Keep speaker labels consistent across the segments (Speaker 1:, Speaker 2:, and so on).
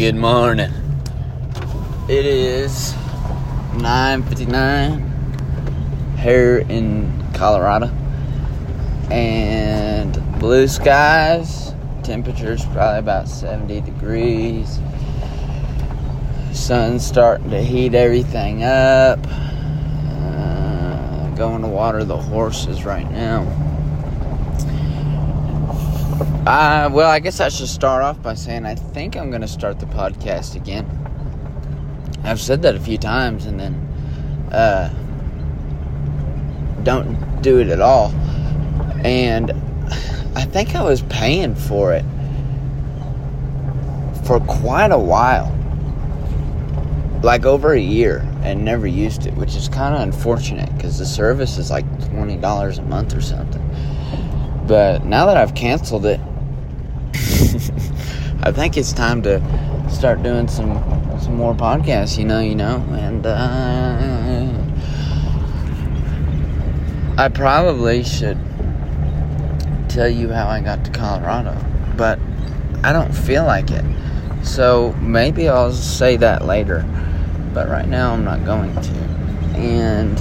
Speaker 1: Good morning. It is 9:59 here in Colorado, and blue skies. Temperature's probably about 70 degrees. Sun's starting to heat everything up. Going to water the horses right now. I guess I should start off by saying I think I'm going to start the podcast again. I've said that a few times and then don't do it at all. And I think I was paying for it for quite a while. Like over a year, and never used it, which is kind of unfortunate because the service is like $20 a month or something. But now that I've canceled it, I think it's time to start doing some more podcasts, you know, and I probably should tell you how I got to Colorado, but I don't feel like it, so maybe I'll say that later, but right now I'm not going to. And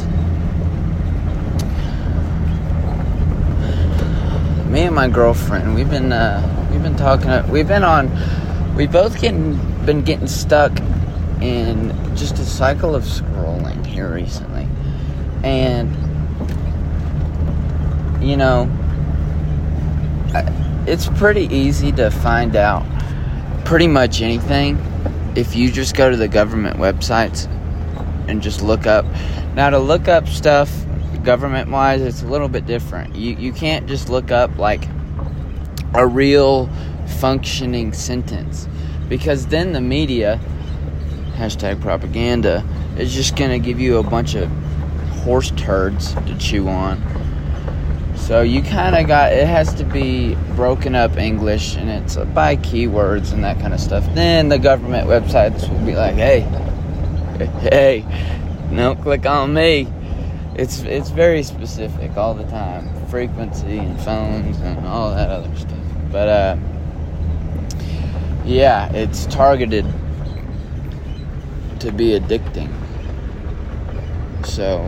Speaker 1: me and my girlfriend, we've been talking. We've both been getting stuck in just a cycle of scrolling here recently, and you know, it's pretty easy to find out pretty much anything if you just go to the government websites and just look up. Now, to look up stuff government-wise, it's a little bit different. You can't just look up like a real functioning sentence, because then the media, #propaganda, is just going to give you a bunch of horse turds to chew on. So you kind of it has to be broken up English, and it's by keywords and that kind of stuff. Then the government websites will be like, hey, don't click on me. It's very specific all the time. Frequency and phones and all that other stuff. But, yeah, it's targeted to be addicting. So,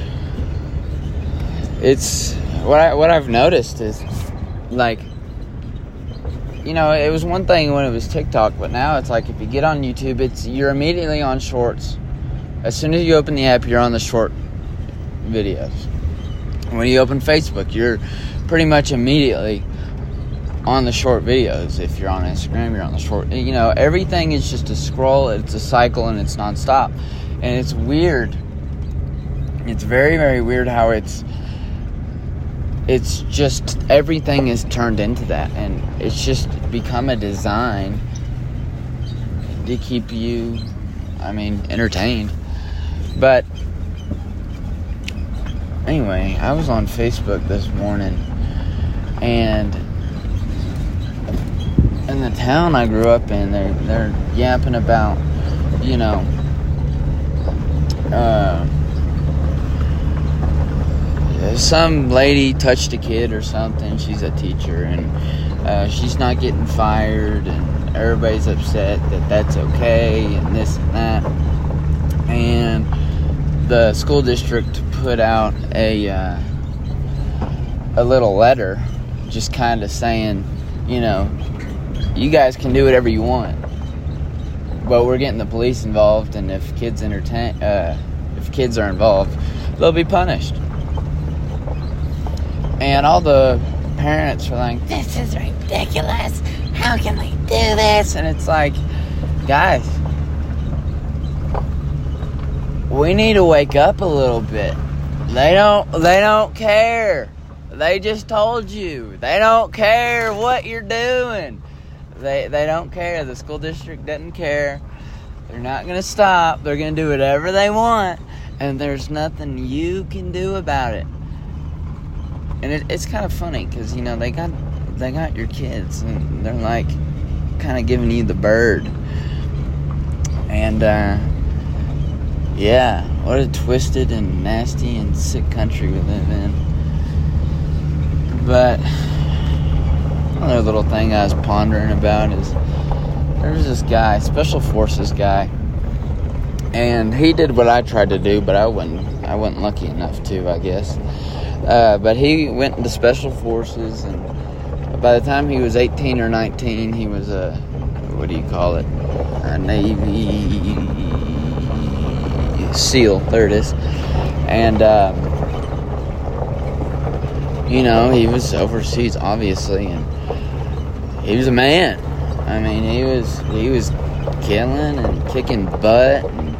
Speaker 1: it's... What I've noticed is, like, you know, it was one thing when it was TikTok, but now it's like if you get on YouTube, you're immediately on shorts. As soon as you open the app, you're on the short videos. When you open Facebook, you're pretty much immediately on the short videos. If you're on Instagram, you're on the short. You know, everything is just a scroll. It's a cycle, and it's nonstop. And it's weird. It's very, very weird how it's just everything is turned into that, and it's just become a design to keep you, entertained. But anyway, I was on Facebook this morning, and in the town I grew up in, they're yapping about, you know, some lady touched a kid or something. She's a teacher, and she's not getting fired, and everybody's upset that that's okay, and this and that. And the school district put out a little letter just kind of saying, you know, you guys can do whatever you want, but we're getting the police involved, and if kids are involved, they'll be punished. And all the parents are like, this is ridiculous. How can they do this? And it's like, guys, we need to wake up a little bit. They don't care. They just told you. They don't care what you're doing. They don't care. The school district doesn't care. They're not going to stop. They're going to do whatever they want, and there's nothing you can do about it. And it's kind of funny because, you know, they got your kids, and they're like kind of giving you the bird. And yeah, what a twisted and nasty and sick country we live in. But another little thing I was pondering about is there was this guy, Special Forces guy, and he did what I tried to do, but I wasn't lucky enough to, I guess. But he went into Special Forces, and by the time he was 18 or 19, he was a Navy SEAL. There it is. And he was overseas, obviously, and he was a man. I mean, he was killing and kicking butt, and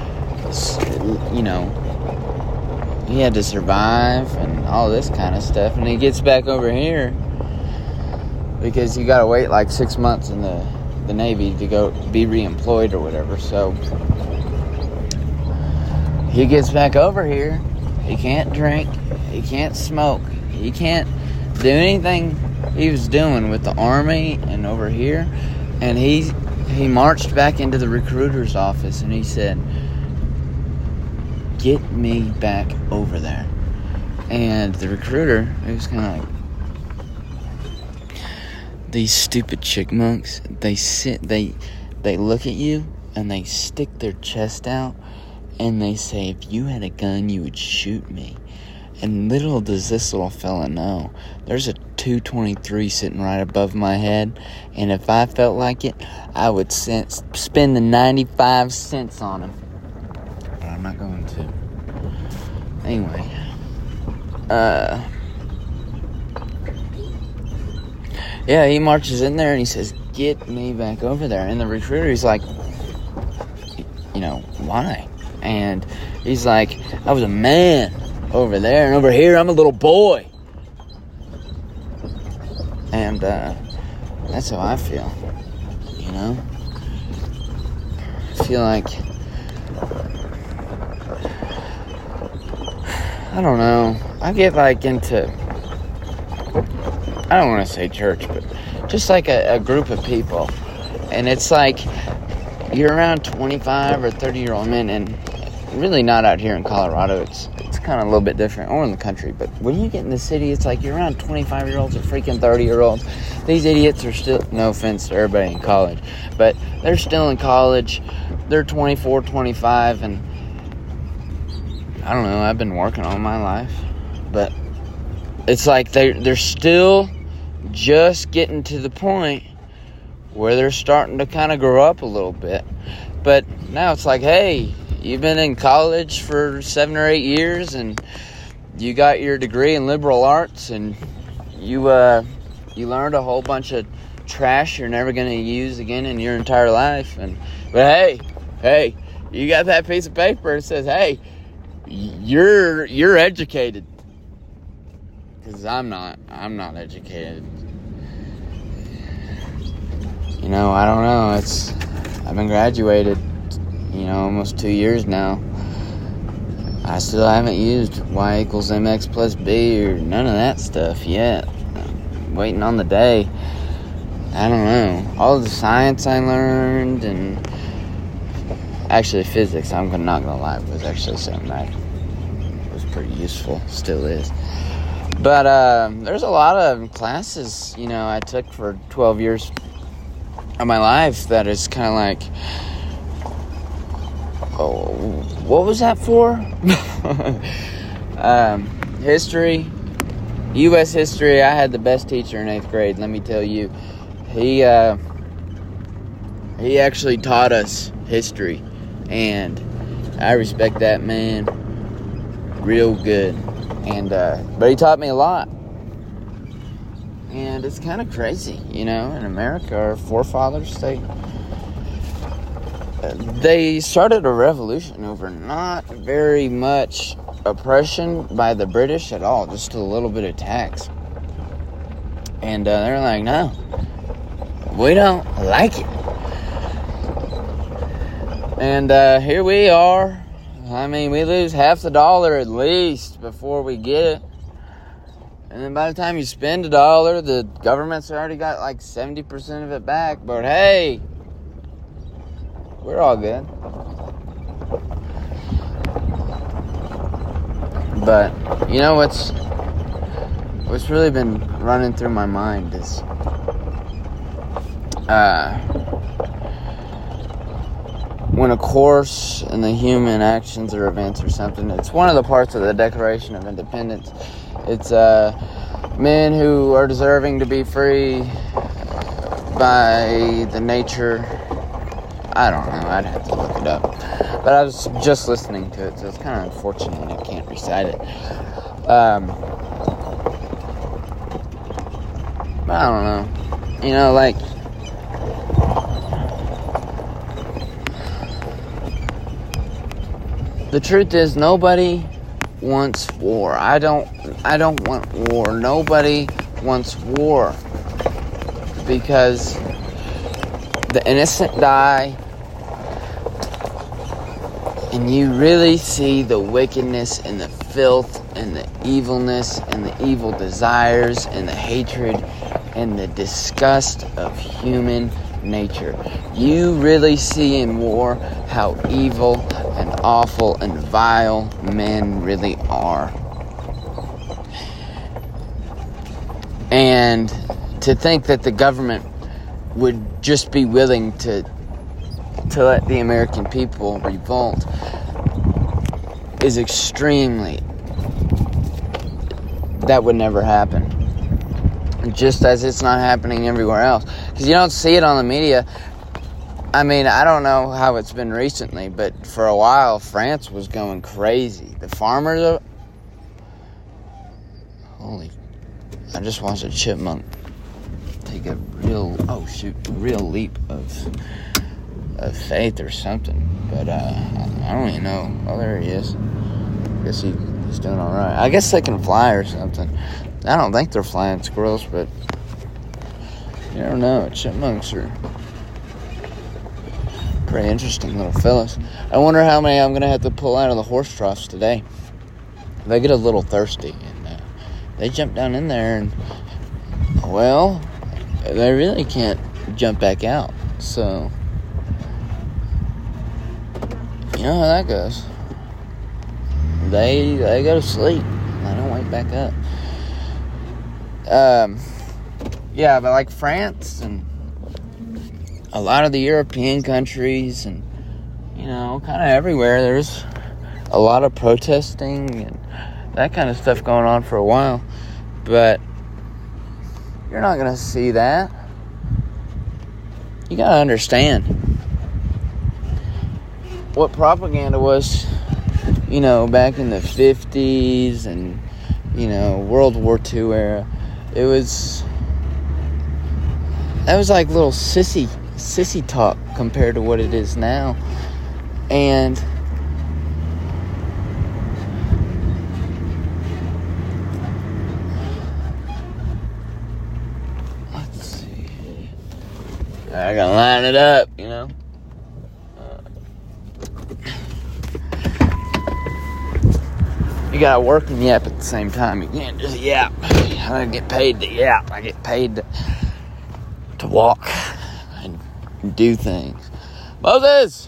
Speaker 1: he had to survive and all this kind of stuff. And he gets back over here because you gotta wait like 6 months in the Navy to go be reemployed or whatever. So he gets back over here. He can't drink. He can't smoke. He can't do anything he was doing with the Army and over here. And he marched back into the recruiter's office and he said, "Get me back over there." And the recruiter, he was kind of like, these stupid chickmunks, they look at you and they stick their chest out and they say, "If you had a gun, you would shoot me." And little does this little fella know, there's a .223 sitting right above my head, and if I felt like it, I would spend the 95 cents on him. But I'm not going to. Anyway. Yeah, he marches in there and he says, "Get me back over there." And the recruiter, he's like, why? And he's like, "I was a man over there, and over here I'm a little boy." And that's how I feel. I feel like, I don't know, I get like into, I don't want to say church, but just like a group of people, and it's like you're around 25 or 30-year-old men, and really not out here in Colorado. It's kind of a little bit different, or in the country, but when you get in the city, it's like you're around 25-year-olds or freaking 30-year-olds. These idiots are still, no offense to everybody in college, but they're still in college. They're 24, 25, and I don't know, I've been working all my life, but it's like they're still just getting to the point where they're starting to kind of grow up a little bit. But now it's like, hey, you've been in college for 7 or 8 years, and you got your degree in liberal arts, and you learned a whole bunch of trash you're never going to use again in your entire life. But hey, you got that piece of paper that says, hey, you're educated. Because I'm not educated. I don't know. I've been graduated, almost 2 years now. I still haven't used y equals mx plus b or none of that stuff yet. I'm waiting on the day. I don't know. All of the science I learned, and actually physics, I'm not going to lie, was actually something that was pretty useful. Still is. But there's a lot of classes, I took for 12 years of my life that is kind of like, oh, what was that for? History, U.S. history. I had the best teacher in 8th grade, let me tell you. He actually taught us history, and I respect that man real good. And but he taught me a lot. And it's kind of crazy, in America, our forefathers, they started a revolution over not very much oppression by the British at all, just a little bit of tax. And they're like, no, we don't like it. And here we are. I mean, we lose half the dollar at least before we get it. And then by the time you spend $1, the government's already got like 70% of it back. But hey, we're all good. But what's really been running through my mind is when a course in the human actions or events or something, it's one of the parts of the Declaration of Independence. It's men who are deserving to be free by the nature. I don't know, I'd have to look it up. But I was just listening to it, so it's kind of unfortunate I can't recite it. But I don't know. You know, like, the truth is, nobody wants war. I don't want war. Nobody wants war. Because the innocent die, and you really see the wickedness and the filth and the evilness and the evil desires and the hatred and the disgust of human nature. You really see in war how evil and awful and vile men really are. And to think that the government would just be willing to let the American people revolt is extremely... That would never happen. Just as it's not happening everywhere else. Because you don't see it on the media. I mean, I don't know how it's been recently, but for a while, France was going crazy. The farmers... Holy... I just watched a chipmunk take a real leap of faith or something. But I don't even know. Oh, there he is. I guess he's doing alright. I guess they can fly or something. I don't think they're flying squirrels, but you never know. Chipmunks are pretty interesting little fellas. I wonder how many I'm going to have to pull out of the horse troughs today. They get a little thirsty, and they jump down in there, and, well, they really can't jump back out. So, you know how that goes. They go to sleep. They don't wake back up. Yeah, but like France and a lot of the European countries and, you know, kind of everywhere, there's a lot of protesting and that kind of stuff going on for a while. But you're not going to see that. You got to understand what propaganda was, you know, back in the 50s and, you know, World War II era. That was like little sissy talk compared to what it is now. And let's see. I gotta line it up, you know. You gotta work and yap at the same time. You can't just yap. I get paid to yap. I get paid to walk and do things. Moses!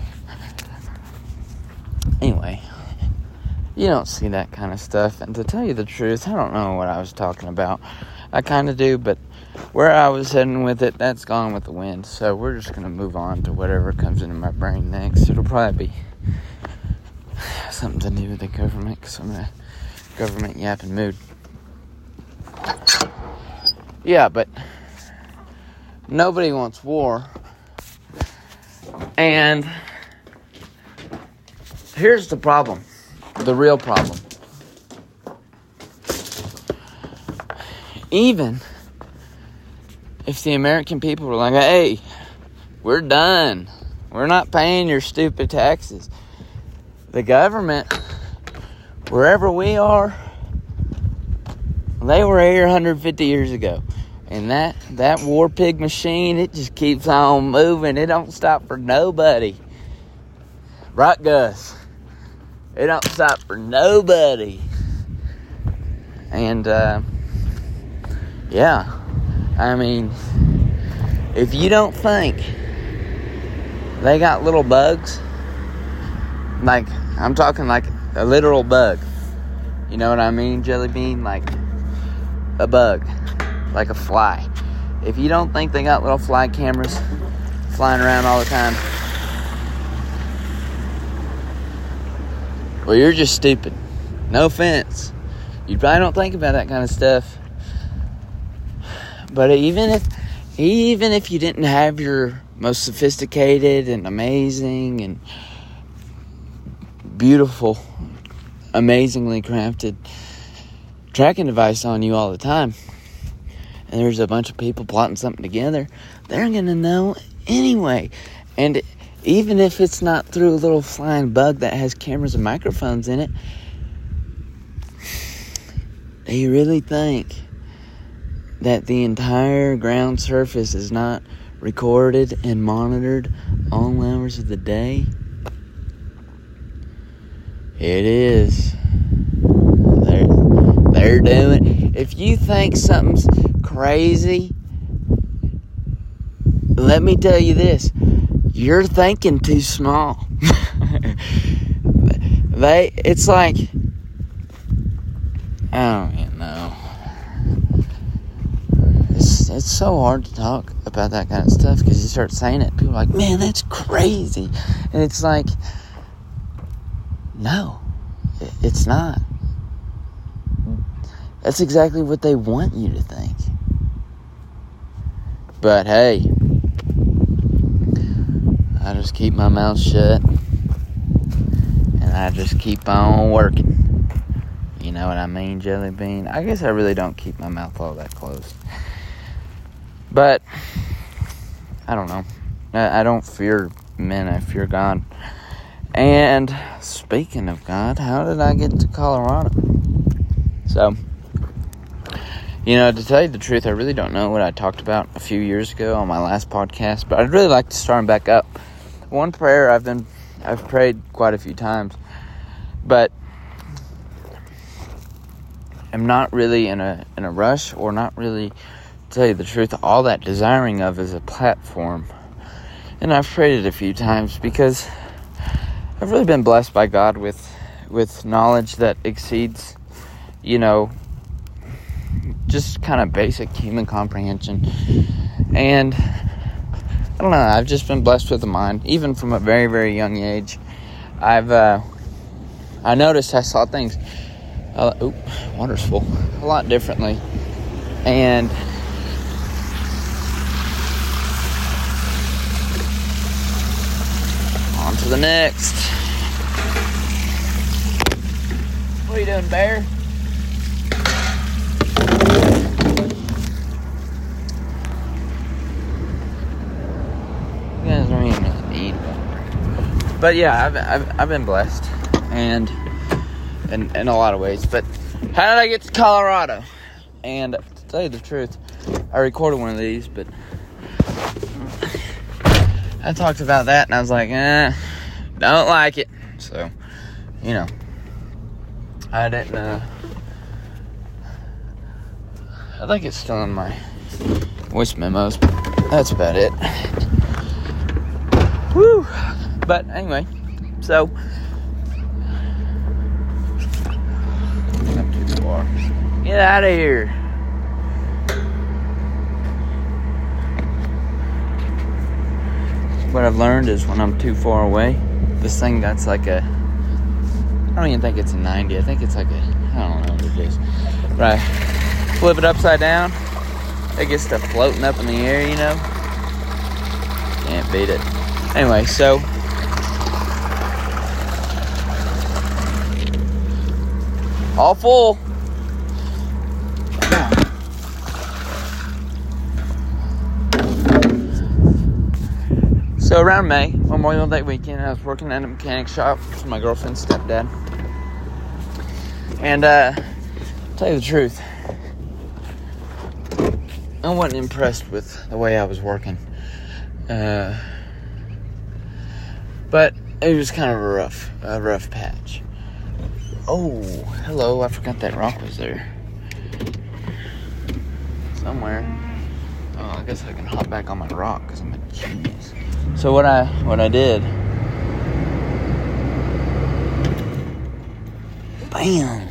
Speaker 1: Anyway, you don't see that kind of stuff. And to tell you the truth, I don't know what I was talking about. I kind of do, but where I was heading with it, that's gone with the wind. So we're just going to move on to whatever comes into my brain next. It'll probably be something to do with the government, because I'm in a government yapping mood. Yeah, but nobody wants war. And here's the problem. The real problem. Even if the American people were like, hey, we're done. We're not paying your stupid taxes. The government, wherever we are, they were here 150 years ago. And that war pig machine, it just keeps on moving. It don't stop for nobody. Right, Gus? It don't stop for nobody. And, yeah. I mean, if you don't think they got little bugs, like, I'm talking like a literal bug. You know what I mean, Jelly Bean? Like a bug. Like a fly. If you don't think they got little fly cameras flying around all the time, well, you're just stupid. No offense. You probably don't think about that kind of stuff. But even if you didn't have your most sophisticated and amazing and beautiful, amazingly crafted tracking device on you all the time, and there's a bunch of people plotting something together, they're going to know anyway. And even if it's not through a little flying bug that has cameras and microphones in it, do you really think that the entire ground surface is not recorded and monitored all hours of the day? It is. They're doing. If you think something's crazy, let me tell you this: you're thinking too small. It's like, I don't even know. It's so hard to talk about that kind of stuff because you start saying it, people are like, man, that's crazy. And it's like, no, it's not. That's exactly what they want you to think. But hey, I just keep my mouth shut and I just keep on working. You know what I mean, Jelly Bean? I guess I really don't keep my mouth all that closed. But I don't know. I don't fear men, I fear God. And speaking of God, how did I get to Colorado? So, to tell you the truth, I really don't know what I talked about a few years ago on my last podcast, but I'd really like to start them back up. One prayer I've prayed quite a few times, but I'm not really in a rush, or not really, to tell you the truth, all that desiring of is a platform. And I've prayed it a few times because I've really been blessed by God with knowledge that exceeds, just kind of basic human comprehension. And I don't know, I've just been blessed with a mind, even from a very, very young age. I noticed I saw things, water's full, a lot differently. And on to the next. What are you doing, Bear? You guys don't even really need one. But yeah, I've been blessed, and in a lot of ways. But how did I get to Colorado? And to tell you the truth, I recorded one of these, but I talked about that, and I was like, don't like it. So, I didn't, I think it's still in my voice memos, but that's about it. Woo! But anyway, so, not too far. Get out of here. What I've learned is when I'm too far away, this thing that's like I don't even think it's a 90. I think it's like I don't know what it is. But I flip it upside down, it gets to floating up in the air, Can't beat it. Anyway, so all full. So around May, Memorial Day weekend, I was working at a mechanic shop for my girlfriend's stepdad. And, tell you the truth, I wasn't impressed with the way I was working. But it was kind of a rough patch. Oh, hello, I forgot that rock was there. Somewhere. Oh, I guess I can hop back on my rock because I'm a genius. So what I did, bam,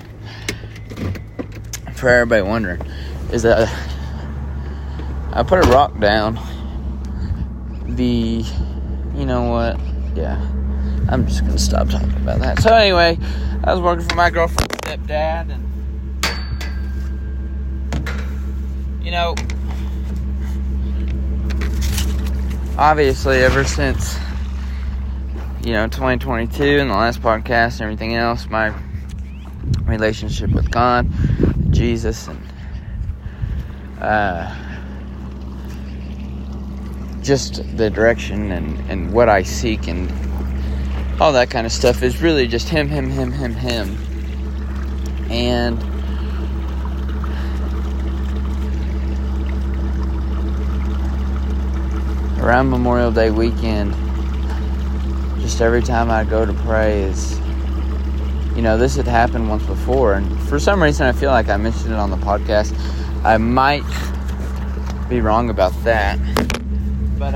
Speaker 1: for everybody wondering, is that I put a rock down, I'm just going to stop talking about that. So anyway, I was working for my girlfriend's stepdad, and obviously ever since 2022 and the last podcast and everything else, my relationship with God, Jesus, and just the direction and what I seek and all that kind of stuff is really just him. And around Memorial Day weekend, just every time I go to pray is, this had happened once before, and for some reason I feel like I mentioned it on the podcast. I might be wrong about that, but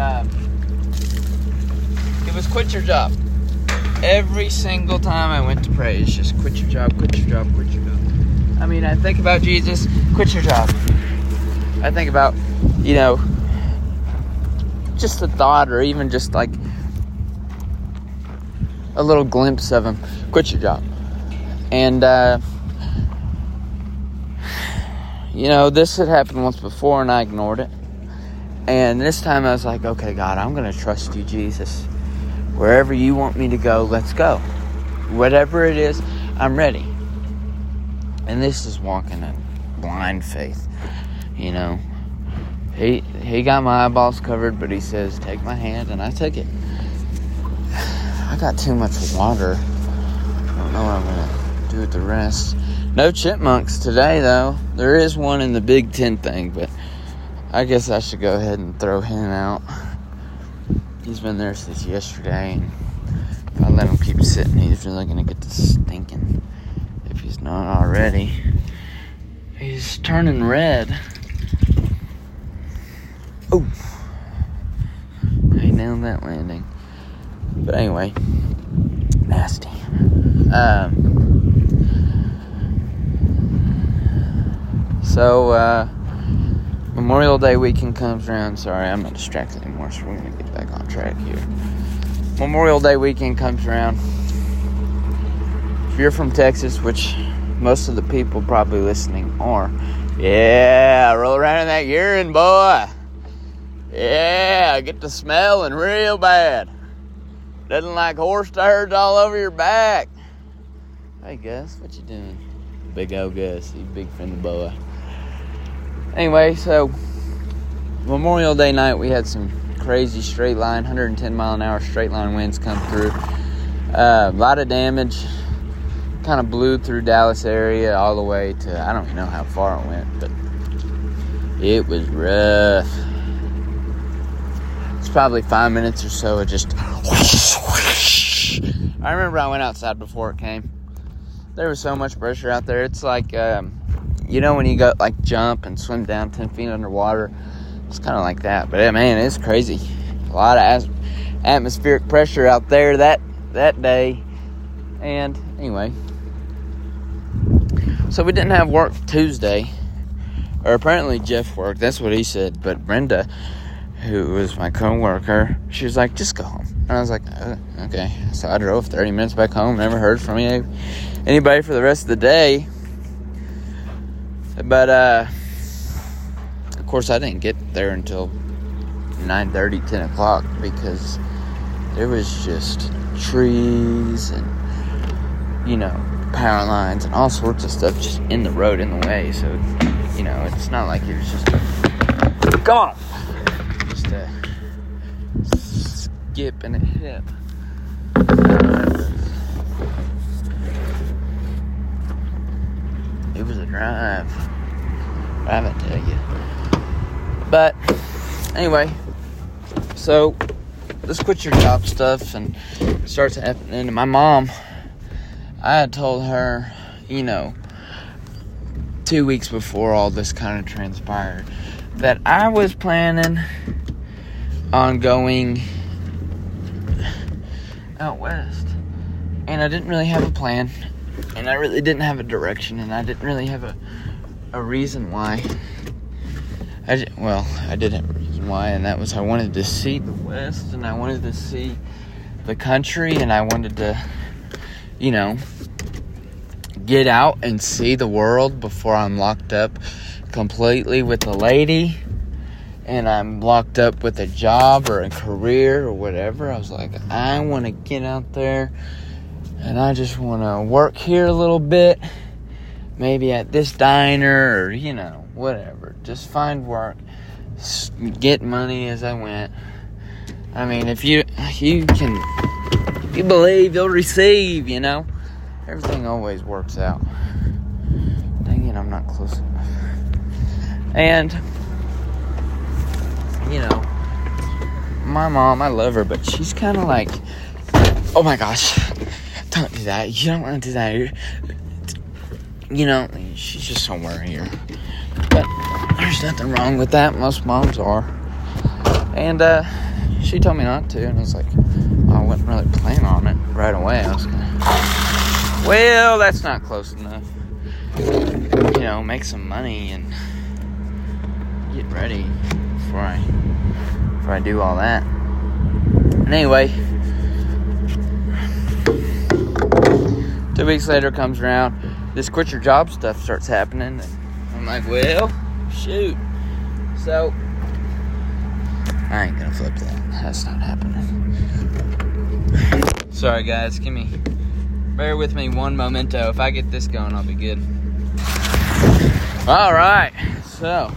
Speaker 1: it was quit your job. Every single time I went to pray, it's just quit your job. I mean, I think about Jesus, quit your job. I think about, just the thought, or even just like a little glimpse of him, quit your job. And this had happened once before and I ignored it, and this time I was like, okay, God, I'm gonna trust you, Jesus. Wherever you want me to go, let's go. Whatever it is, I'm ready. And this is walking in blind faith. He got my eyeballs covered, but he says, take my hand, and I took it. I got too much water. I don't know what I'm going to do with the rest. No chipmunks today, though. There is one in the Big Ten thing, but I guess I should go ahead and throw him out. He's been there since yesterday, and if I let him keep sitting, he's really going to get to stinking, if he's not already. He's turning red. Oh, I nailed that landing. But anyway, nasty. So Memorial Day weekend comes around. Sorry, I'm not distracted anymore, so we're going to get back on track here. Memorial Day weekend comes around. If you're from Texas, which most of the people probably listening are, yeah, roll around in that urine, boy. Yeah, I get to smelling real bad. Doesn't like horse turds all over your back. Hey, Gus, what you doing? Big old Gus, he's a big friend of boy. Anyway, so Memorial Day night, we had some crazy straight line, 110 mile an hour straight line winds come through. A lot of damage. Kind of blew through Dallas area all the way to, I don't even know how far it went, but it was rough. It's probably 5 minutes or so of just whoosh, whoosh. I remember I went outside before it came. There was so much pressure out there. It's like, when you go like jump and swim down 10 feet underwater, it's kind of like that. But man, it's crazy. A lot of atmospheric pressure out there that day. And anyway, so we didn't have work Tuesday, or apparently Jeff worked. That's what he said. But Brenda, who was my co-worker, she was like, just go home. And I was like, okay. So I drove 30 minutes back home. Never heard from anybody for the rest of the day. But of course I didn't get there until 9:30, 10 o'clock, because there was just trees and power lines and all sorts of stuff just in the road, in the way. So it's not like it was just gone, just a skip and a hip. It was a drive, I tell you. But anyway, so this quit your job stuff and starts happening. And my mom, I had told her, 2 weeks before all this kind of transpired, that I was planning on going out west. And I didn't really have a plan. And I really didn't have a direction. And I didn't really have a reason why. I did have a reason why. And that was I wanted to see the west. And I wanted to see the country, and I wanted to, get out and see the world before I'm locked up completely with a lady, and I'm locked up with a job or a career or whatever. I was like, I want to get out there, and I just want to work here a little bit, maybe at this diner or, whatever. Just find work, get money as I went. I mean, if you believe, you'll receive, Everything always works out. Dang it, I'm not close enough. And, my mom, I love her, but she's kind of like, oh my gosh, don't do that. You don't want to do that. She's just somewhere here. But there's nothing wrong with that. Most moms are. And she told me not to, and I was like, I wasn't really planning on it right away. I was going to, well, that's not close enough. Make some money and get ready before I do all that. And anyway, 2 weeks later comes around, this quit your job stuff starts happening, and I'm like, well, shoot. So, I ain't gonna flip that. That's not happening. Sorry guys, bear with me one momento. If I get this going, I'll be good. Alright, so.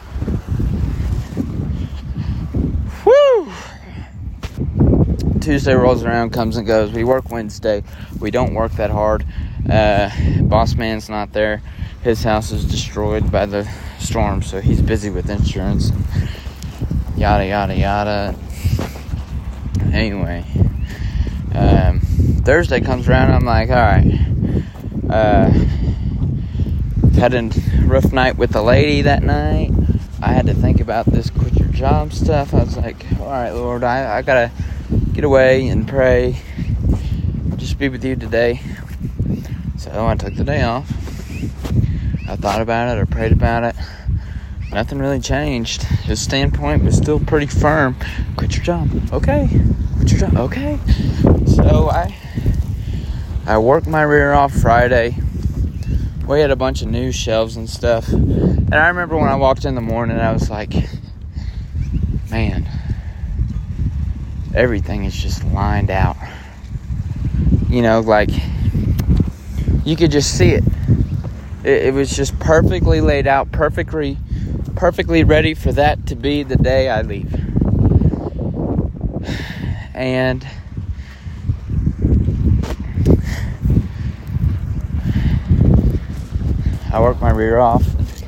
Speaker 1: Woo! Tuesday rolls around, comes and goes. We work Wednesday. We don't work that hard. Boss man's not there. His house is destroyed by the storm, so he's busy with insurance. Yada, yada, yada. Anyway. Thursday comes around, I'm like, alright. Had a rough night with the lady that night. I had to think about this quit your job stuff. I was like, alright, Lord, I gotta get away and pray. Just be with you today. So I took the day off. I thought about it or prayed about it. Nothing really changed. His standpoint was still pretty firm. Quit your job. Okay. Quit your job. Okay. So I worked my rear off Friday. We had a bunch of new shelves and stuff. And I remember when I walked in the morning, I was like, man, everything is just lined out. Like, you could just see it. It was just perfectly laid out, perfectly ready for that to be the day I leave. And I work my rear off.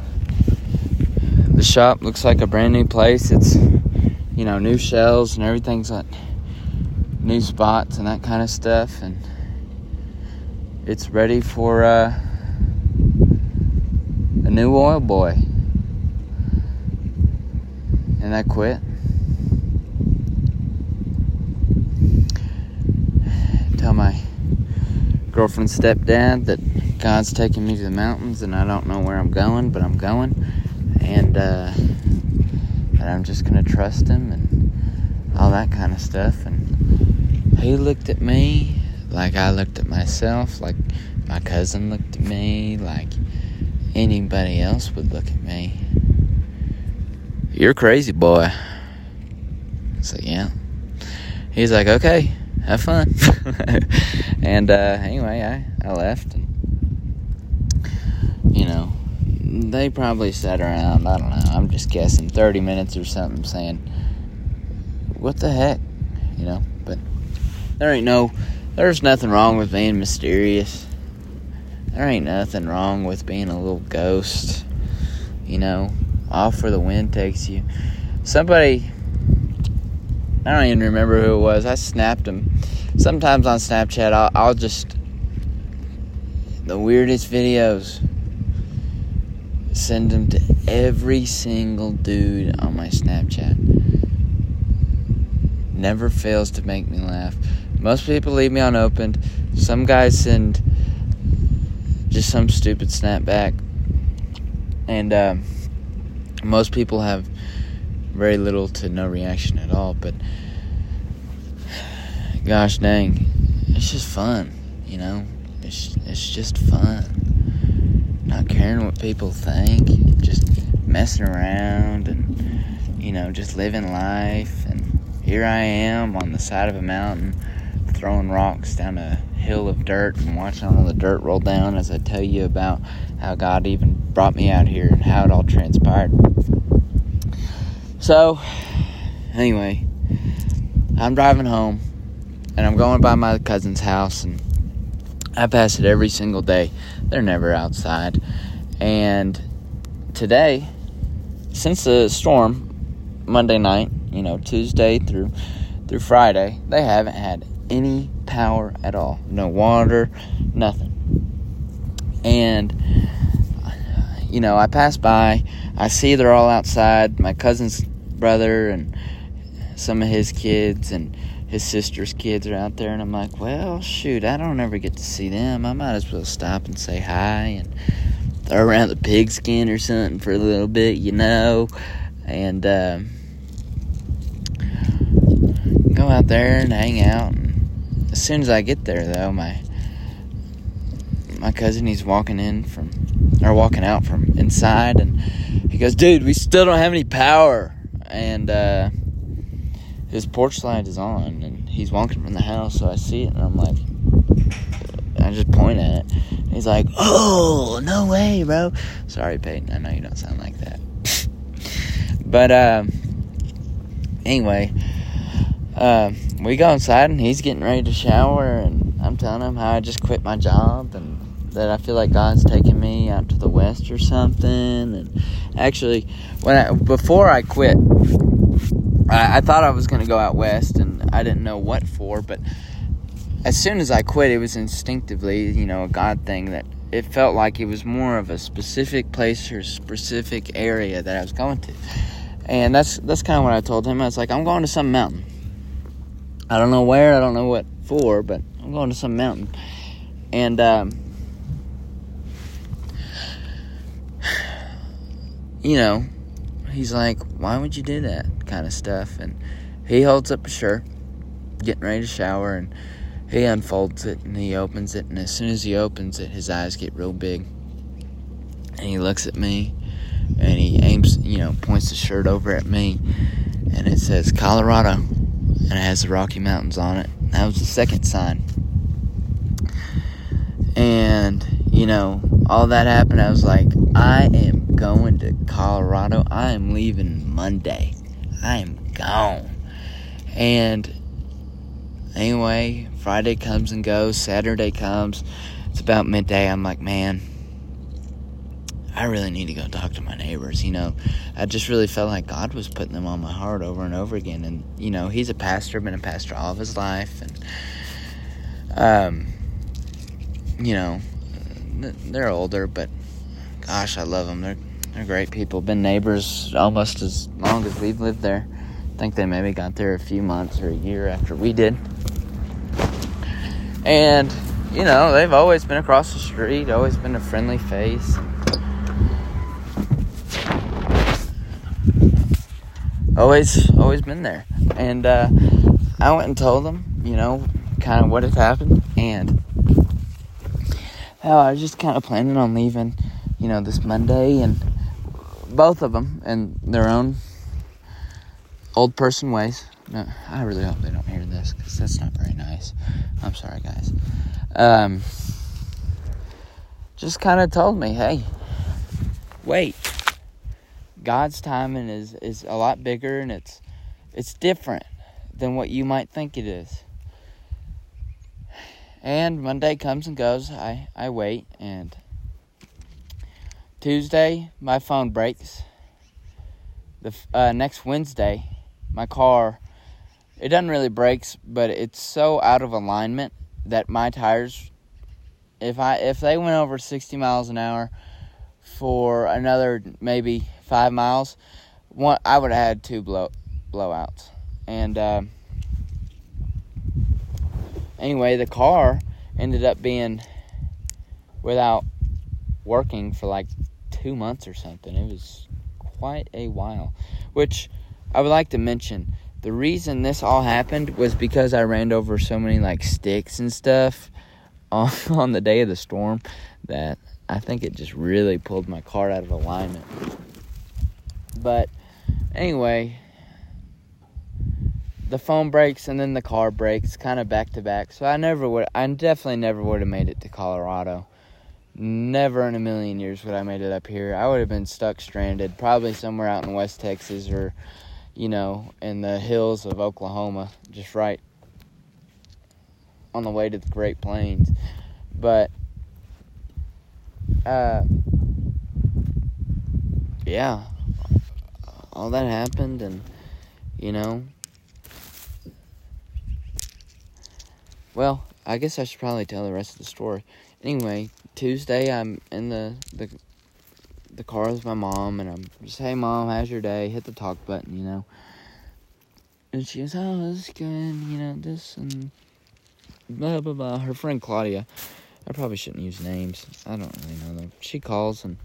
Speaker 1: The shop looks like a brand new place. It's, new shelves and everything's like new spots and that kind of stuff. And it's ready for a new oil boy. And I quit. Tell my girlfriend's stepdad that God's taking me to the mountains and I don't know where I'm going, but I'm going. And that I'm just going to trust him and all that kind of stuff. And he looked at me like I looked at myself, like my cousin looked at me, like anybody else would look at me. You're crazy, boy. So, yeah. He's like, okay, have fun. And anyway, I left. And, they probably sat around, I don't know, I'm just guessing, 30 minutes or something saying, what the heck? But there's nothing wrong with being mysterious. There ain't nothing wrong with being a little ghost. Off where the wind takes you. Somebody, I don't even remember who it was, I snapped him. Sometimes on Snapchat, I'll just, the weirdest videos, send them to every single dude on my Snapchat. Never fails to make me laugh. Most people leave me unopened. Some guys send just some stupid snapback. And most people have very little to no reaction at all. But gosh dang, it's just fun, you know. It's just fun. Not caring what people think, just messing around and, you know, just living life. And here I am on the side of a mountain throwing rocks down a hill of dirt and watching all the dirt roll down as I tell you about how God even brought me out here and how it all transpired. So, anyway, I'm driving home and I'm going by my cousin's house, and I pass it every single day. They're never outside. And today, since the storm, Monday night, you know, Tuesday through Friday, they haven't had any power at all. No water, nothing. And, you know, I pass by, I see they're all outside. My cousin's brother and some of his kids and his sister's kids are out there, and I'm like, well, shoot, I don't ever get to see them. I might as well stop and say hi and throw around the pigskin or something for a little bit, you know. And go out there and hang out. And as soon as I get there, though, my cousin, he's walking out from inside, and he goes, dude, we still don't have any power. And his porch light is on, and he's walking from the house, so I see it, and I'm like, I just point at it. And he's like, oh, no way, bro. Sorry, Peyton, I know you don't sound like that. But anyway, we go inside, and he's getting ready to shower, and I'm telling him how I just quit my job, and that I feel like God's taking me out to the west or something. And actually, before I quit, I thought I was going to go out west, and I didn't know what for, but as soon as I quit, it was instinctively, you know, a God thing, that it felt like it was more of a specific place or specific area that I was going to. And that's kind of what I told him. I was like, I'm going to some mountain. I don't know where, I don't know what for, but I'm going to some mountain. And you know, he's like, why would you do that kind of stuff? And he holds up a shirt, getting ready to shower, and he unfolds it, and he opens it, and as soon as he opens it, his eyes get real big, and he looks at me, and he aims, you know, points the shirt over at me, and it says Colorado, and it has the Rocky Mountains on it. That was the second sign. And, you know, all that happened, I was like, I am going to Colorado. I am leaving Monday. I am gone. And anyway, Friday comes and goes. Saturday comes. It's about midday. I'm like, man, I really need to go talk to my neighbors. You know, I just really felt like God was putting them on my heart over and over again. And, you know, he's a pastor, been a pastor all of his life. And, you know, they're older, but gosh, I love them. They're great people. Been neighbors almost as long as we've lived there. I think they maybe got there a few months or a year after we did. And, you know, they've always been across the street, always been a friendly face. Always been there. And I went and told them, you know, kind of what had happened, and how I was just kind of planning on leaving, you know, this Monday, and both of them in their own old person ways. No, I really hope they don't hear this, because that's not very nice. I'm sorry, guys. Just kind of told me, hey, wait. God's timing is a lot bigger, and it's different than what you might think it is. And Monday comes and goes. I wait, and Tuesday, my phone breaks. The next Wednesday, my car, it doesn't really break, but it's so out of alignment that my tires, if they went over 60 miles an hour for another maybe 5 miles, I would have had 2 blowouts. And anyway, the car ended up being without working for like 2 months or something. It was quite a while. Which I would like to mention the reason this all happened was because I ran over so many, like, sticks and stuff on the day of the storm that I think it just really pulled my car out of alignment. But anyway, the phone breaks and then the car breaks, kind of back to back. So I definitely never would have made it to Colorado. Never in a million years would I made it up here. I would have been stuck stranded, probably somewhere out in West Texas or, in the hills of Oklahoma, just right on the way to the Great Plains. But, yeah, all that happened, and, well, I guess I should probably tell the rest of the story. Anyway, Tuesday, I'm in the car with my mom, and I'm just, hey, Mom, how's your day? Hit the talk button, And she goes, oh, this is good, this and blah, blah, blah. Her friend Claudia, I probably shouldn't use names. I don't really know them. She calls, and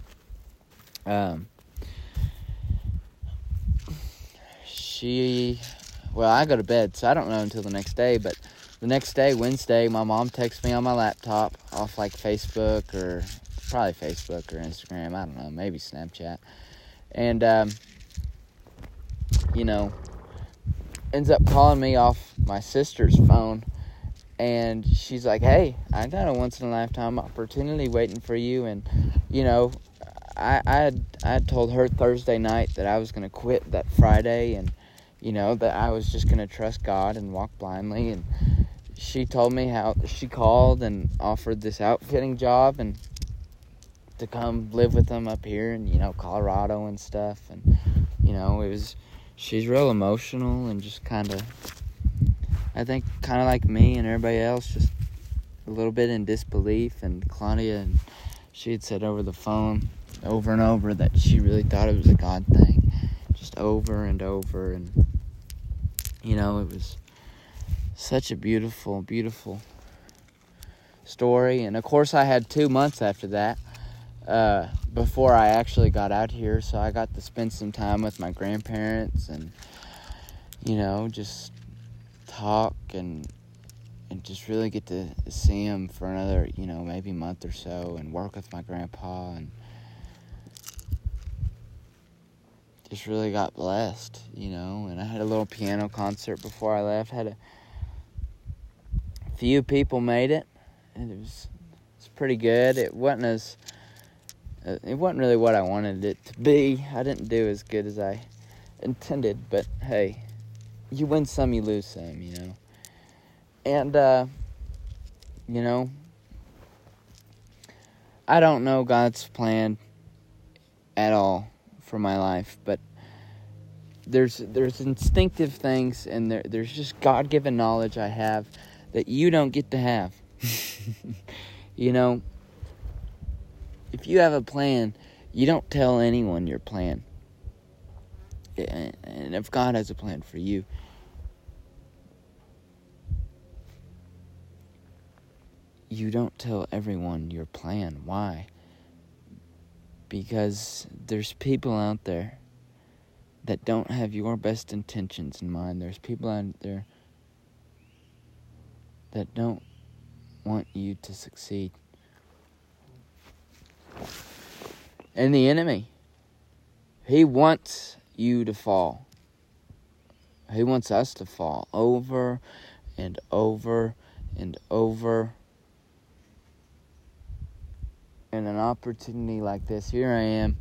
Speaker 1: I go to bed, so I don't know until the next day, but the next day, Wednesday, my mom texts me on my laptop off, like, Facebook or probably Facebook or Instagram. I don't know, maybe Snapchat. And, ends up calling me off my sister's phone. And she's like, hey, I got a once-in-a-lifetime opportunity waiting for you. And, I had told her Thursday night that I was going to quit that Friday. And, that I was just going to trust God and walk blindly. And she told me how she called and offered this outfitting job and to come live with them up here in, Colorado and stuff. And, she's real emotional and just I think kind of like me and everybody else, just a little bit in disbelief. And Claudia, and she had said over the phone over and over that she really thought it was a God thing, just over and over. And, it was such a beautiful, beautiful story. And, of course, I had 2 months after that before I actually got out here. So I got to spend some time with my grandparents and, just talk and just really get to see them for another, maybe month or so, and work with my grandpa, and just really got blessed, and I had a little piano concert before I left. Had a few people made it, and it was pretty good. It wasn't really what I wanted it to be. I didn't do as good as I intended, but hey, you win some, you lose some, And, I don't know God's plan at all for my life, but there's instinctive things, and there's just God-given knowledge I have that you don't get to have. If you have a plan, you don't tell anyone your plan. And if God has a plan for you, you don't tell everyone your plan. Why? Because there's people out there that don't have your best intentions in mind. There's people out there that don't want you to succeed. And the enemy, he wants you to fall. He wants us to fall over and over and over. And an opportunity like this, here I am.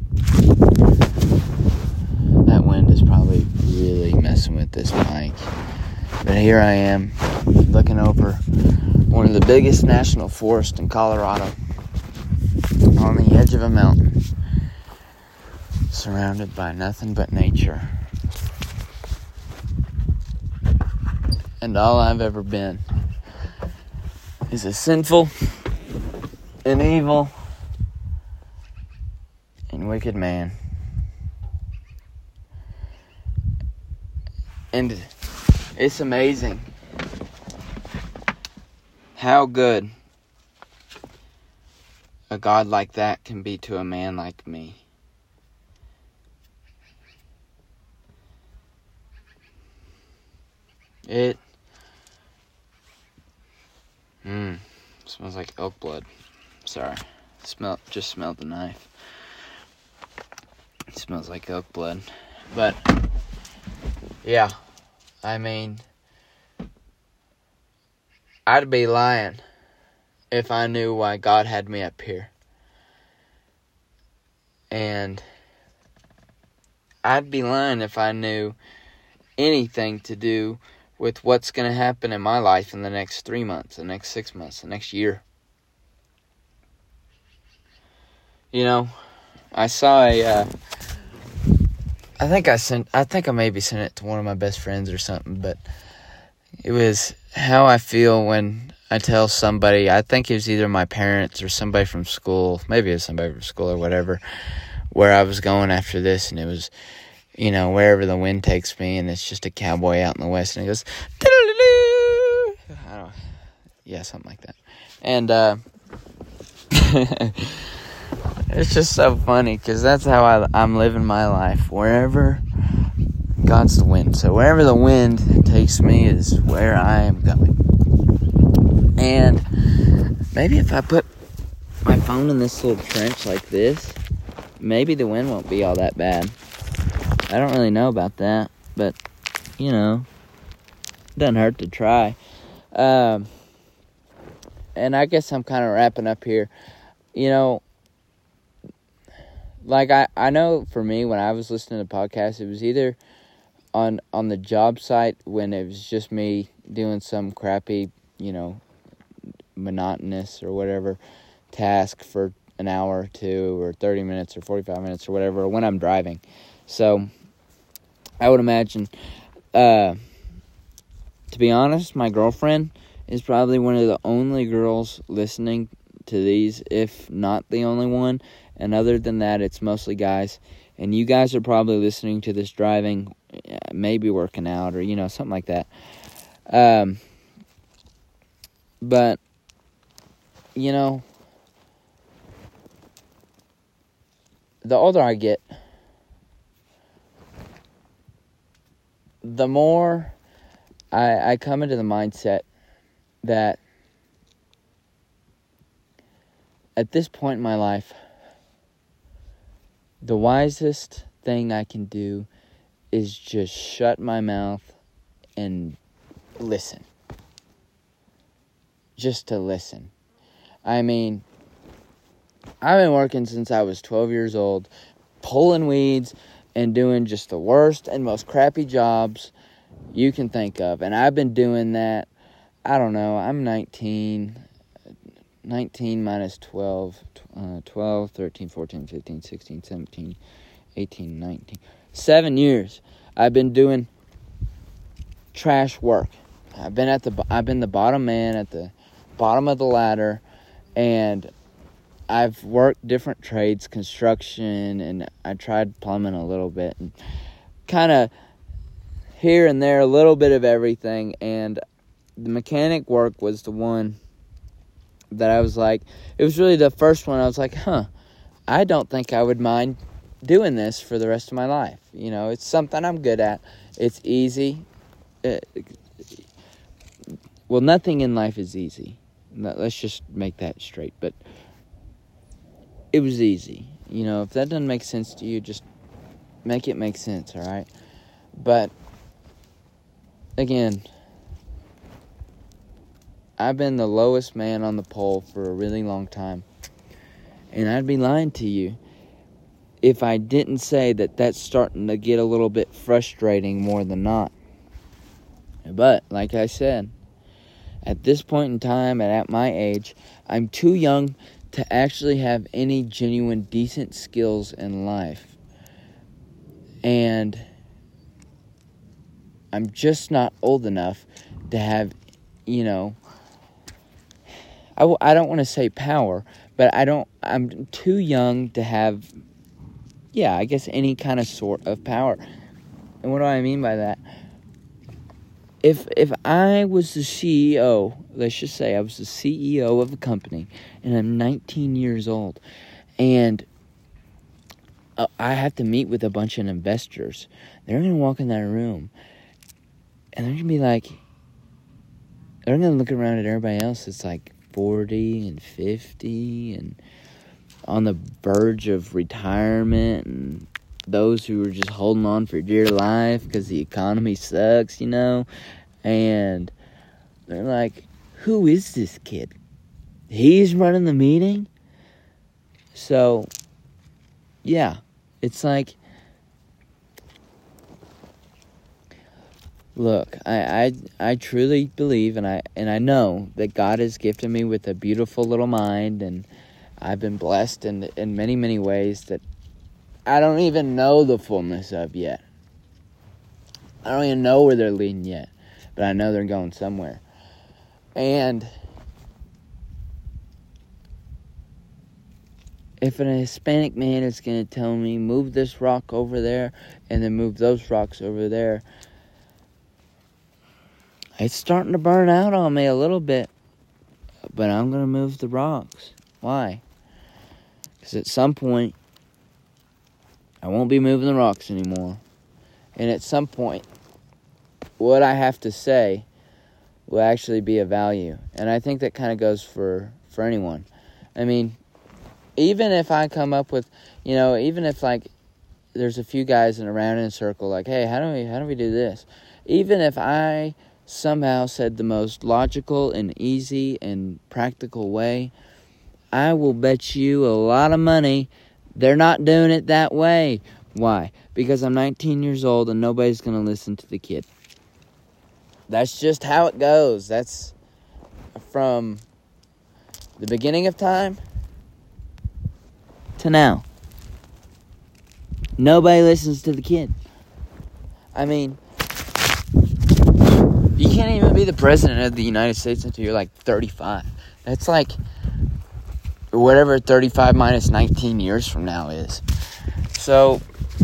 Speaker 1: That wind is probably really messing with this mic. But here I am, looking over one of the biggest national forests in Colorado, on the edge of a mountain, surrounded by nothing but nature. And all I've ever been is a sinful and evil and wicked man. And it's amazing how good a God like that can be to a man like me. It smells like elk blood. Sorry. Just smelled the knife. It smells like elk blood. But yeah, I mean, I'd be lying if I knew why God had me up here. And I'd be lying if I knew anything to do with what's going to happen in my life in the next 3 months, the next 6 months, the next year. You know, I saw I think I maybe sent it to one of my best friends or something, but it was how I feel when I tell somebody, I think it was either my parents or somebody from school, maybe it was somebody from school or whatever, where I was going after this, and it was, you know, wherever the wind takes me, and it's just a cowboy out in the west, and it goes, I don't know, yeah, something like that, and, it's just so funny, because that's how I'm living my life, wherever God's the wind, so wherever the wind takes me is where I am going, and maybe if I put my phone in this little trench like this, maybe the wind won't be all that bad. I don't really know about that, but, you know, it doesn't hurt to try. And I guess I'm kind of wrapping up here. You know, like I know for me, when I was listening to podcasts, it was either on the job site when it was just me doing some crappy, you know, monotonous or whatever task for an hour or two or 30 minutes or 45 minutes or whatever, or when I'm driving. So I would imagine, to be honest, my girlfriend is probably one of the only girls listening to these, if not the only one. And other than that, it's mostly guys. And you guys are probably listening to this driving, maybe working out or, you know, something like that. But, you know, the older I get, the more I come into the mindset that at this point in my life, the wisest thing I can do is just shut my mouth and listen. Just to listen. I mean, I've been working since I was 12 years old, pulling weeds and doing just the worst and most crappy jobs you can think of. And I've been doing that, I don't know, I'm 19 minus 12, 12, 13, 14, 15, 16, 17, 18, 19. 7 years I've been doing trash work. I've been the bottom man at the bottom of the ladder, and I've worked different trades, construction, and I tried plumbing a little bit, and kind of here and there, a little bit of everything. And the mechanic work was the one that I was like, it was really the first one I was like, I don't think I would mind doing this for the rest of my life. You know, it's something I'm good at. It's easy. Well, nothing in life is easy. Let's just make that straight. But it was easy. You know, if that doesn't make sense to you, just make it make sense, all right? But, again, I've been the lowest man on the pole for a really long time. And I'd be lying to you if I didn't say that that's starting to get a little bit frustrating more than not. But, like I said, at this point in time and at my age, I'm too young to actually have any genuine decent skills in life. And I'm just not old enough to have, you know, I don't want to say power, but I'm too young to have, I guess any kind of sort of power. And what do I mean by that? If I was the CEO, let's just say I was the CEO of a company, and I'm 19 years old, and I have to meet with a bunch of investors, they're going to walk in that room, And they're going to be like, they're going to look around at everybody else that's like 40 and 50 and on the verge of retirement, and those who are just holding on for dear life because the economy sucks, you know. And they're like, who is this kid? He's running the meeting? So, yeah, it's like, look, I truly believe, and I know that God has gifted me with a beautiful little mind, and I've been blessed in many, many ways that I don't even know the fullness of yet. I don't even know where they're leading yet, but I know they're going somewhere. And if an Hispanic man is going to tell me, move this rock over there, and then move those rocks over there, it's starting to burn out on me a little bit. But I'm going to move the rocks. Why? Because at some point, I won't be moving the rocks anymore. And at some point, what I have to say will actually be of value. And I think that kind of goes for anyone. I mean, even if I come up with, you know, even if like there's a few guys around in a circle like, hey, how do we do this? Even if I somehow said the most logical and easy and practical way, I will bet you a lot of money they're not doing it that way. Why? Because I'm 19 years old and nobody's going to listen to the kid. That's just how it goes. That's from the beginning of time to now. Nobody listens to the kid. I mean, you can't even be the president of the United States until you're like 35. That's like whatever 35 minus 19 years from now is. So,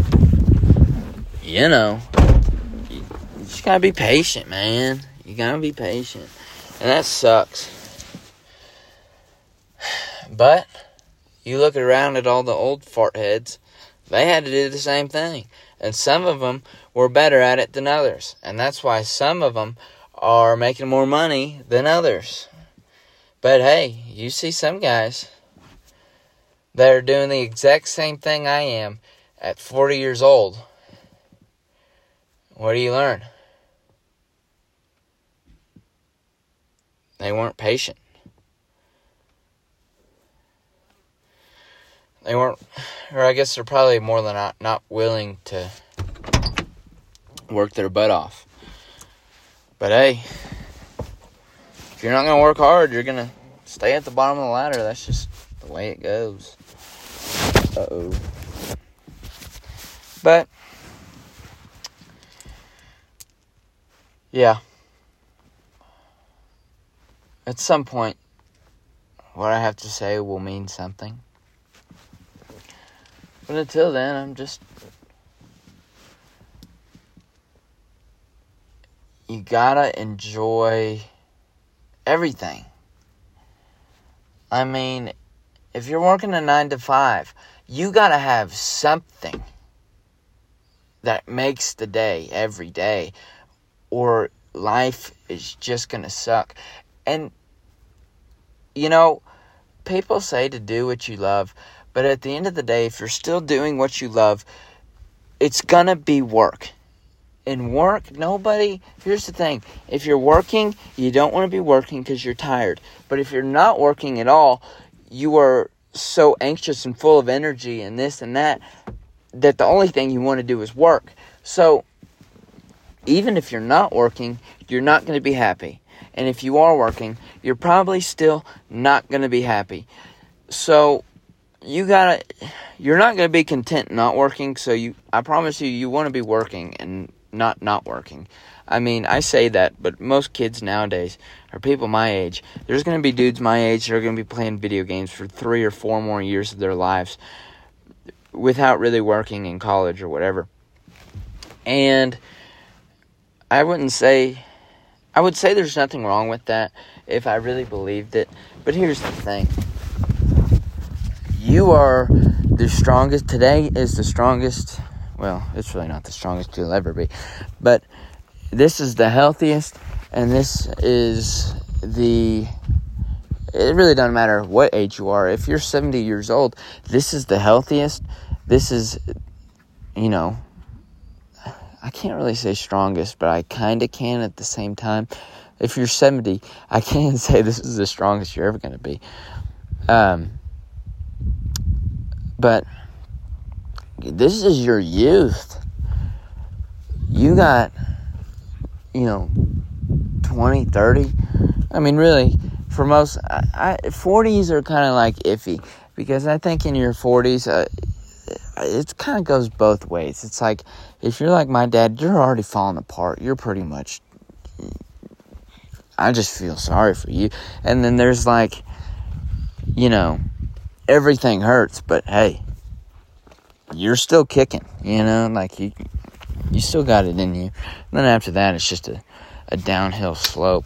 Speaker 1: you know, you just gotta be patient, man. You gotta be patient. And that sucks. But you look around at all the old fart heads, they had to do the same thing. And some of them were better at it than others. And that's why some of them are making more money than others. But hey, you see some guys that are doing the exact same thing I am at 40 years old. What do you learn? They weren't patient. They weren't, or I guess they're probably more than not willing to work their butt off. But hey, if you're not going to work hard, you're going to stay at the bottom of the ladder. That's just the way it goes. Uh-oh. But, yeah. At some point, what I have to say will mean something. But until then, I'm just... You gotta enjoy everything. I mean, if you're working a 9 to 5, you gotta have something that makes the day every day, or life is just gonna suck. And, you know, people say to do what you love, but at the end of the day, if you're still doing what you love, it's gonna be work. In work, here's the thing. If you're working, you don't want to be working because you're tired. But if you're not working at all, you are so anxious and full of energy and this and that the only thing you want to do is work. So, even if you're not working, you're not going to be happy. And if you are working, you're probably still not going to be happy. So, you're not going to be content not working. So, I promise you want to be working and not working. I mean, I say that, but most kids nowadays, or people my age, there's going to be dudes my age that are going to be playing video games for 3 or 4 more years of their lives without really working in college or whatever. And I would say there's nothing wrong with that if I really believed it. But here's the thing. You are the strongest. Today is the strongest. Well, it's really not the strongest you'll ever be. But this is the healthiest, and this is the... It really doesn't matter what age you are. If you're 70 years old, this is the healthiest. This is, I can't really say strongest, but I kind of can at the same time. If you're 70, I can't say this is the strongest you're ever going to be. But this is your youth. You got, 20, 30. I mean, really, for most, 40s are kind of like iffy. Because I think in your 40s, it kind of goes both ways. It's like, if you're like my dad, you're already falling apart. You're pretty much, I just feel sorry for you. And then there's like, everything hurts, but hey, you're still kicking, like you still got it in you. And then after that, it's just a downhill slope.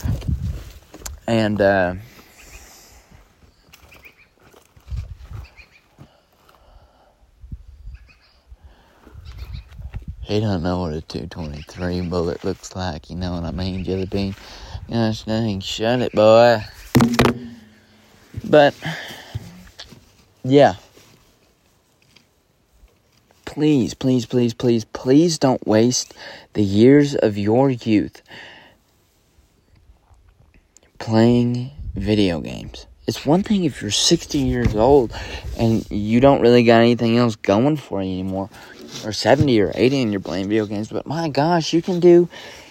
Speaker 1: And, he don't know what a 223 bullet looks like, you know what I mean, Jelly Bean? Gosh dang, shut it, boy. But, yeah. Please don't waste the years of your youth playing video games. It's one thing if you're 60 years old and you don't really got anything else going for you anymore, or 70 or 80 and you're playing video games, but my gosh, we can do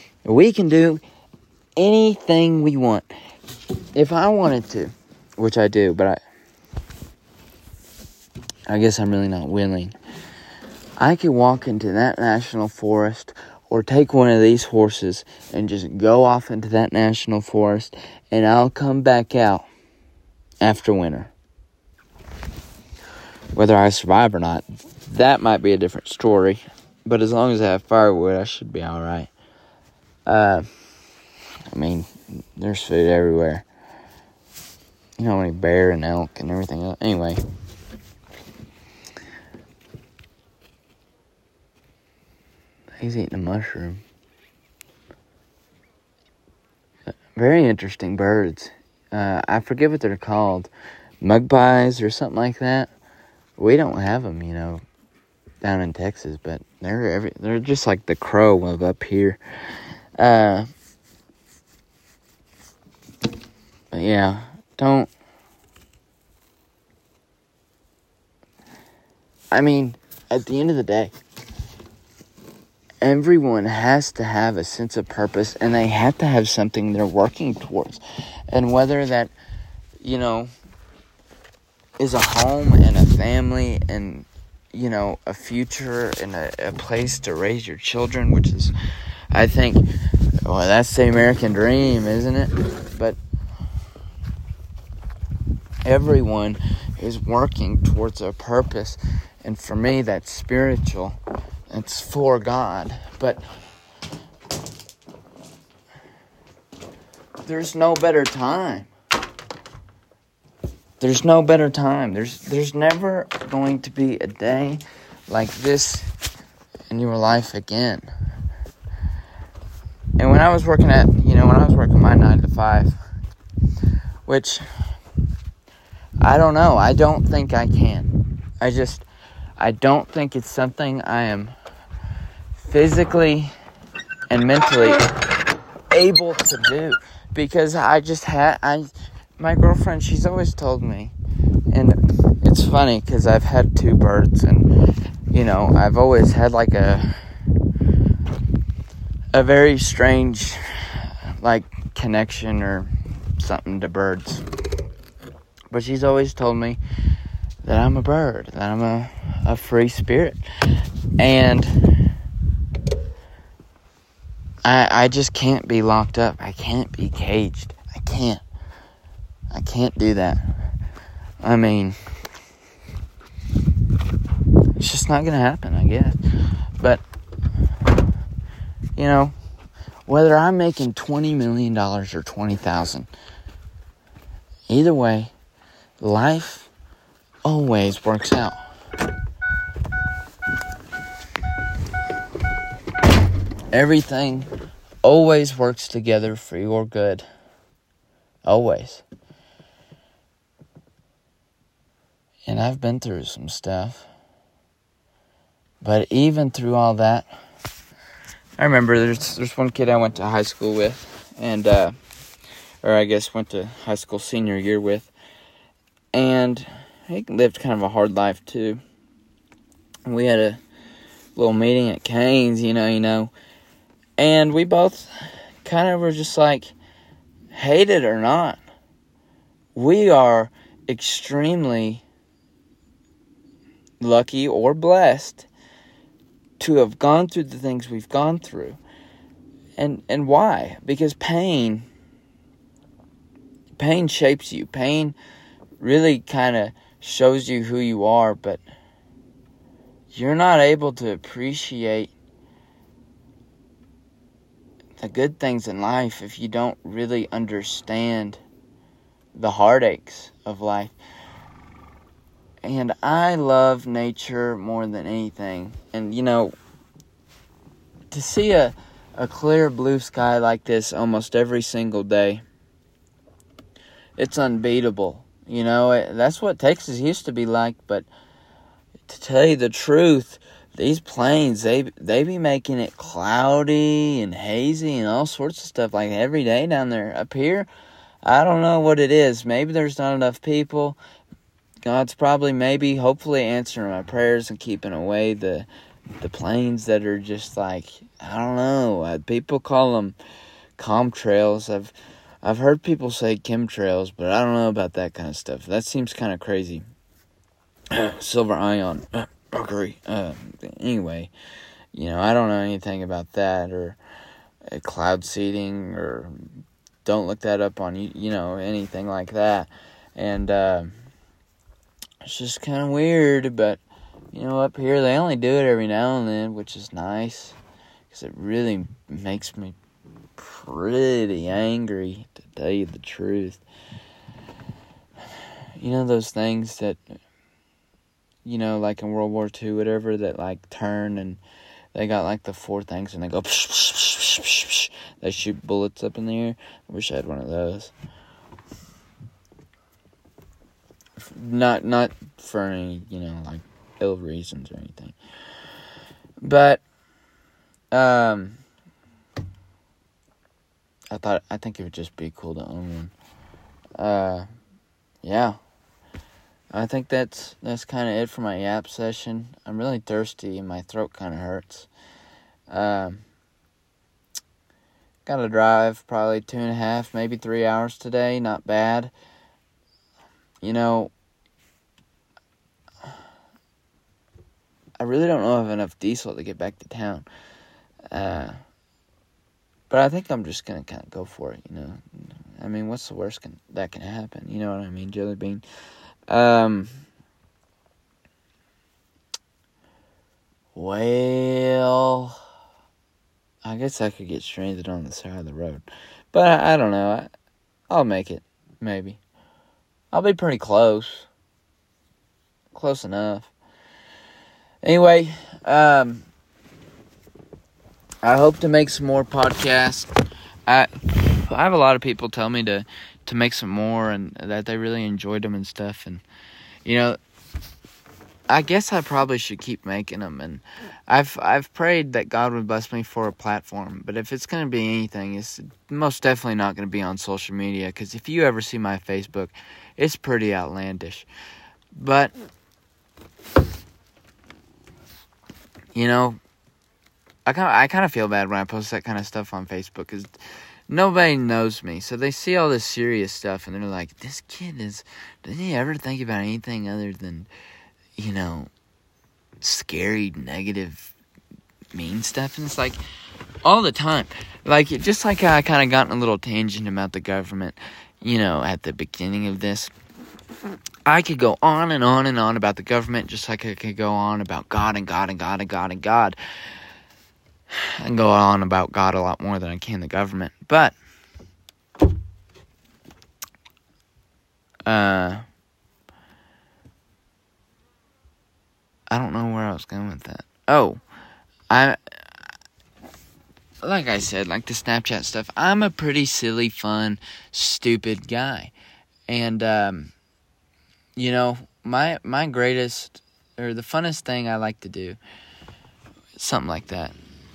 Speaker 1: anything we want. If I wanted to, which I do, but I guess I'm really not willing. I could walk into that national forest or take one of these horses and just go off into that national forest, and I'll come back out after winter. Whether I survive or not, that might be a different story. But as long as I have firewood, I should be alright. I mean, there's food everywhere. Bear and elk and everything else. Anyway. He's eating a mushroom. Very interesting birds. I forget what they're called. Magpies or something like that. We don't have them, down in Texas, but they're just like the crow of up here. But yeah, at the end of the day, everyone has to have a sense of purpose, and they have to have something they're working towards. And whether that, is a home and a family and, a future and a place to raise your children, which is, I think, that's the American dream, isn't it? But everyone is working towards a purpose, and for me, that's spiritual. It's for God, but there's no better time. There's no better time. There's never going to be a day like this in your life again. And when I was working my 9 to 5, which I don't know, I don't think I can. I don't think it's something I am physically and mentally able to do, because my girlfriend, she's always told me, and it's funny because I've had 2 birds, and I've always had like a very strange connection or something to birds. But she's always told me that I'm a bird, that I'm a free spirit. And I just can't be locked up. I can't be caged. I can't do that. It's just not going to happen, I guess. But, whether I'm making $20 million or $20,000, either way, life always works out. Everything always works together for your good. Always. And I've been through some stuff. But even through all that, I remember there's one kid I went to high school with, and or I guess went to high school senior year with, and he lived kind of a hard life too. And we had a little meeting at Cane's, you know, and we both kind of were just like, hate it or not, we are extremely lucky or blessed to have gone through the things we've gone through. And why? Because pain shapes you. Pain really kind of shows you who you are, but you're not able to appreciate the good things in life if you don't really understand the heartaches of life. And I love nature more than anything. And, you know, to see a clear blue sky like this almost every single day, it's unbeatable. You know, that's what Texas used to be like. But to tell you the truth, these plains, they be making it cloudy and hazy and all sorts of stuff like every day down there. Up here, I don't know what it is. Maybe there's not enough people. God's probably hopefully answering my prayers and keeping away the plains that are just like, I don't know. People call them contrails. I've heard people say chemtrails, but I don't know about that kind of stuff. That seems kind of crazy. Silver ion, mercury. Anyway, you know, I don't know anything about that, or cloud seeding, or don't look that up on, you know, anything like that. And it's just kind of weird, but, you know, up here they only do it every now and then, which is nice, because it really makes me pretty angry, to tell you the truth. You know those things that, you know, like in World War II, whatever, that like turn and they got like the four things and they go psh, psh, psh, psh, psh. They shoot bullets up in the air. I wish I had one of those. Not for any, you know, like ill reasons or anything. But I think it would just be cool to own one. Yeah. I think that's kind of it for my yap session. I'm really thirsty and my throat kind of hurts. Gotta drive probably 2.5, maybe 3 hours today. Not bad. You know, I really don't know if I have enough diesel to get back to town. But I think I'm just going to kind of go for it, you know. I mean, what's the worst that can happen? You know what I mean, Jelly Bean? Well, I guess I could get stranded on the side of the road. But I don't know. I'll make it, maybe. I'll be pretty close. Close enough. Anyway, I hope to make some more podcasts. I have a lot of people tell me to make some more and that they really enjoyed them and stuff. And, you know, I guess I probably should keep making them. And I've prayed that God would bless me for a platform. But if it's going to be anything, it's most definitely not going to be on social media. Because if you ever see my Facebook, it's pretty outlandish. But, you know, I kind of feel bad when I post that kind of stuff on Facebook, because nobody knows me. So they see all this serious stuff, and they're like, this kid doesn't he ever think about anything other than, you know, scary, negative, mean stuff? And it's like, all the time. Like, just like I kind of got in a little tangent about the government, you know, at the beginning of this. I could go on and on and on about the government, just like I could go on about God and God and God and God and God. I can go on about God a lot more than I can the government. But I don't know where I was going with that. Oh, like I said, like the Snapchat stuff, I'm a pretty silly, fun, stupid guy. And, you know, my greatest, or the funnest thing I like to do, something like that,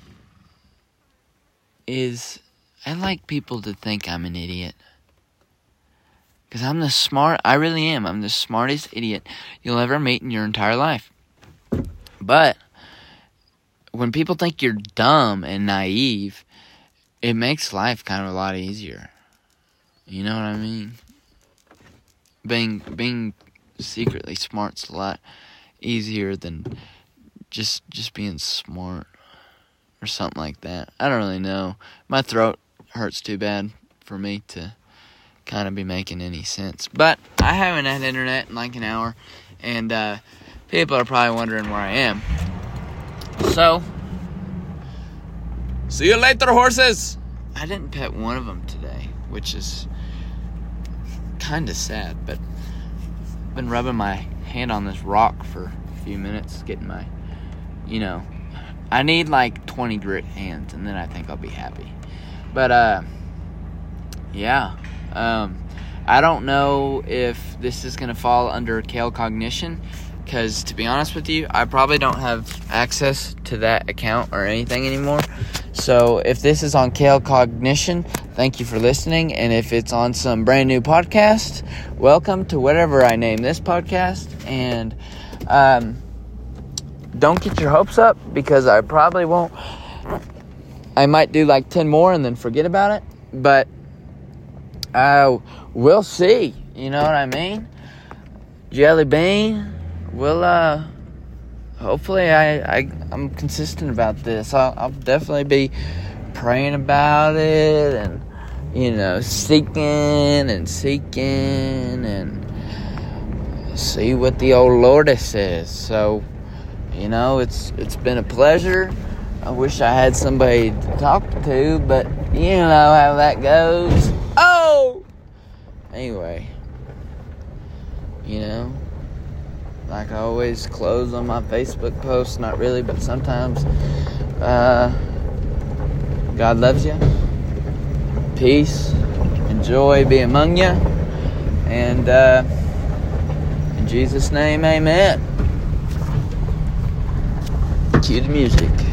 Speaker 1: is I like people to think I'm an idiot. Because I really am. I'm the smartest idiot you'll ever meet in your entire life. But when people think you're dumb and naive, it makes life kind of a lot easier. You know what I mean? Being secretly smart's a lot easier than just being smart or something like that. I don't really know. My throat hurts too bad for me to kind of be making any sense. But I haven't had internet in like an hour, and people are probably wondering where I am. So, see you later, horses! I didn't pet one of them today, which is kind of sad, but I've been rubbing my hand on this rock for a few minutes, getting my, I need like 20 grit hands, and then I think I'll be happy. But, yeah. I don't know if this is going to fall under Kale Cognition, because to be honest with you, I probably don't have access to that account or anything anymore. So if this is on Kale Cognition, thank you for listening. And if it's on some brand new podcast, welcome to whatever I name this podcast. And don't get your hopes up, because I probably won't. I might do like 10 more and then forget about it. But we'll see. You know what I mean? Jelly Bean. Well, hopefully I'm consistent about this. I'll definitely be praying about it and, seeking and see what the old Lordy says. So, it's been a pleasure. I wish I had somebody to talk to, but you know how that goes. Oh! Anyway, like I always close on my Facebook posts, not really, but sometimes, God loves you. Peace and joy be among you. And, in Jesus' name, amen. Cue the music.